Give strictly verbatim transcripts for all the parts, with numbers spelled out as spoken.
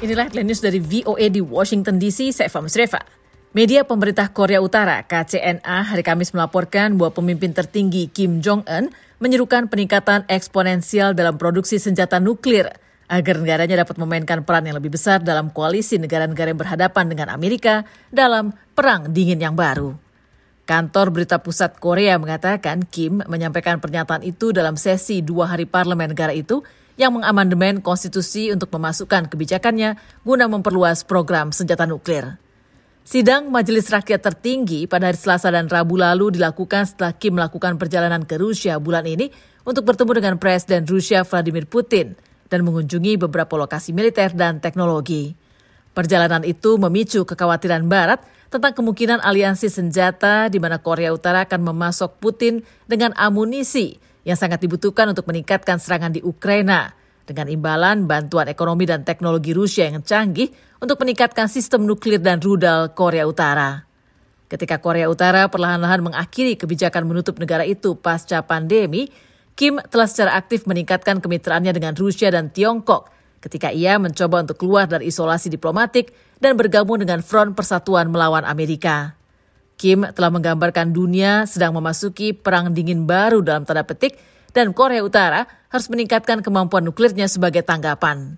Inilah headline news dari V O A di Washington D C, saya Eva Musreva. Media pemerintah Korea Utara K C N A hari Kamis melaporkan bahwa pemimpin tertinggi Kim Jong-un menyerukan peningkatan eksponensial dalam produksi senjata nuklir agar negaranya dapat memainkan peran yang lebih besar dalam koalisi negara-negara yang berhadapan dengan Amerika dalam perang dingin yang baru. Kantor Berita Pusat Korea mengatakan Kim menyampaikan pernyataan itu dalam sesi dua hari parlemen negara itu yang mengamandemen konstitusi untuk memasukkan kebijakannya guna memperluas program senjata nuklir. Sidang Majelis Rakyat Tertinggi pada hari Selasa dan Rabu lalu dilakukan setelah Kim melakukan perjalanan ke Rusia bulan ini untuk bertemu dengan Presiden Rusia Vladimir Putin dan mengunjungi beberapa lokasi militer dan teknologi. Perjalanan itu memicu kekhawatiran Barat tentang kemungkinan aliansi senjata di mana Korea Utara akan memasok Putin dengan amunisi yang sangat dibutuhkan untuk meningkatkan serangan di Ukraina dengan imbalan bantuan ekonomi dan teknologi Rusia yang canggih untuk meningkatkan sistem nuklir dan rudal Korea Utara. Ketika Korea Utara perlahan-lahan mengakhiri kebijakan menutup negara itu pasca pandemi, Kim telah secara aktif meningkatkan kemitraannya dengan Rusia dan Tiongkok ketika ia mencoba untuk keluar dari isolasi diplomatik dan bergabung dengan Front Persatuan melawan Amerika. Kim telah menggambarkan dunia sedang memasuki perang dingin baru dalam tanda petik dan Korea Utara harus meningkatkan kemampuan nuklirnya sebagai tanggapan.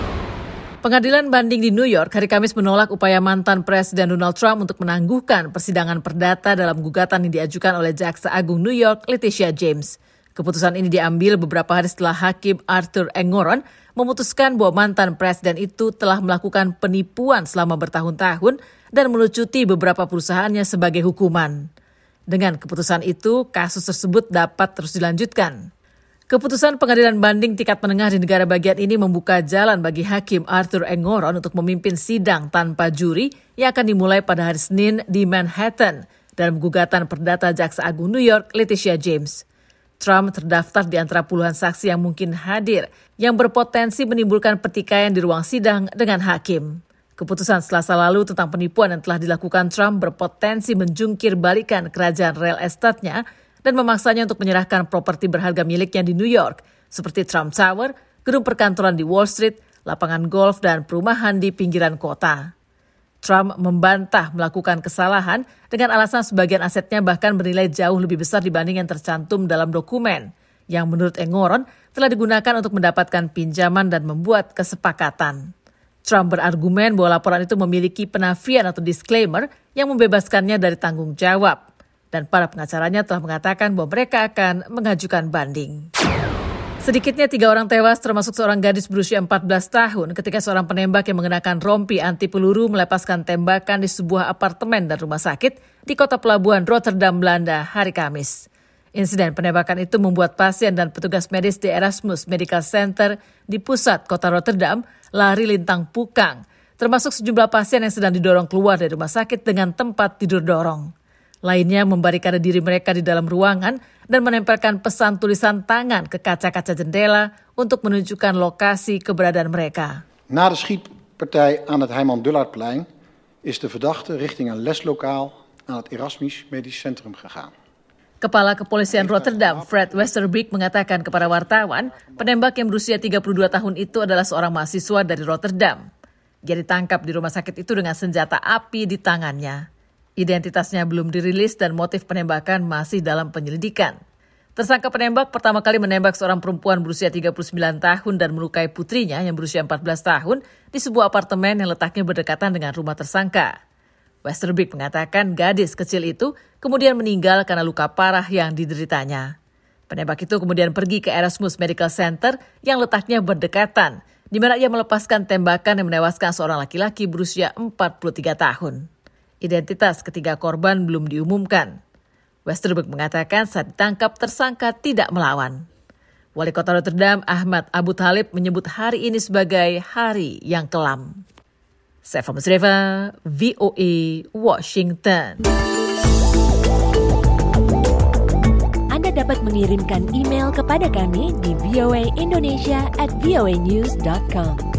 Pengadilan banding di New York hari Kamis menolak upaya mantan Presiden Donald Trump untuk menangguhkan persidangan perdata dalam gugatan yang diajukan oleh Jaksa Agung New York Letitia James. Keputusan ini diambil beberapa hari setelah Hakim Arthur Engoron memutuskan bahwa mantan presiden itu telah melakukan penipuan selama bertahun-tahun dan melucuti beberapa perusahaannya sebagai hukuman. Dengan keputusan itu, kasus tersebut dapat terus dilanjutkan. Keputusan pengadilan banding tingkat menengah di negara bagian ini membuka jalan bagi Hakim Arthur Engoron untuk memimpin sidang tanpa juri yang akan dimulai pada hari Senin di Manhattan dalam gugatan perdata Jaksa Agung New York Letitia James. Trump terdaftar di antara puluhan saksi yang mungkin hadir yang berpotensi menimbulkan pertikaian di ruang sidang dengan hakim. Keputusan Selasa lalu tentang penipuan yang telah dilakukan Trump berpotensi menjungkir balikan kerajaan real estate-nya dan memaksanya untuk menyerahkan properti berharga miliknya di New York seperti Trump Tower, gedung perkantoran di Wall Street, lapangan golf, dan perumahan di pinggiran kota. Trump membantah melakukan kesalahan dengan alasan sebagian asetnya bahkan bernilai jauh lebih besar dibanding yang tercantum dalam dokumen, yang menurut Engoron telah digunakan untuk mendapatkan pinjaman dan membuat kesepakatan. Trump berargumen bahwa laporan itu memiliki penafian atau disclaimer yang membebaskannya dari tanggung jawab, dan para pengacaranya telah mengatakan bahwa mereka akan mengajukan banding. Sedikitnya tiga orang tewas termasuk seorang gadis berusia empat belas tahun ketika seorang penembak yang mengenakan rompi anti peluru melepaskan tembakan di sebuah apartemen dan rumah sakit di kota pelabuhan Rotterdam, Belanda hari Kamis. Insiden penembakan itu membuat pasien dan petugas medis di Erasmus Medical Center di pusat kota Rotterdam lari lintang pukang, termasuk sejumlah pasien yang sedang didorong keluar dari rumah sakit dengan tempat tidur dorong. Lainnya membarikade diri mereka di dalam ruangan dan menempelkan pesan tulisan tangan ke kaca-kaca jendela untuk menunjukkan lokasi keberadaan mereka. Na de schietpartij aan het Heiman Dullardplein is de verdachte richting een leslokaal aan het Erasmus Medisch Centrum gegaan. Kepala Kepolisian Rotterdam, Fred Westerbeek, mengatakan kepada wartawan, penembak yang berusia tiga puluh dua tahun itu adalah seorang mahasiswa dari Rotterdam. Dia ditangkap di rumah sakit itu dengan senjata api di tangannya. Identitasnya belum dirilis dan motif penembakan masih dalam penyelidikan. Tersangka penembak pertama kali menembak seorang perempuan berusia tiga puluh sembilan tahun dan melukai putrinya yang berusia empat belas tahun di sebuah apartemen yang letaknya berdekatan dengan rumah tersangka. Westerbeek mengatakan gadis kecil itu kemudian meninggal karena luka parah yang dideritanya. Penembak itu kemudian pergi ke Erasmus Medical Center yang letaknya berdekatan, di mana ia melepaskan tembakan yang menewaskan seorang laki-laki berusia empat puluh tiga tahun. Identitas ketiga korban belum diumumkan. Westerbeek mengatakan saat ditangkap tersangka tidak melawan. Wali Kota Rotterdam Ahmad Abu Talib menyebut hari ini sebagai hari yang kelam. Saya Eva Musreva, V O A, Washington. Anda dapat mengirimkan email kepada kami di voaindonesia at voanews dot com.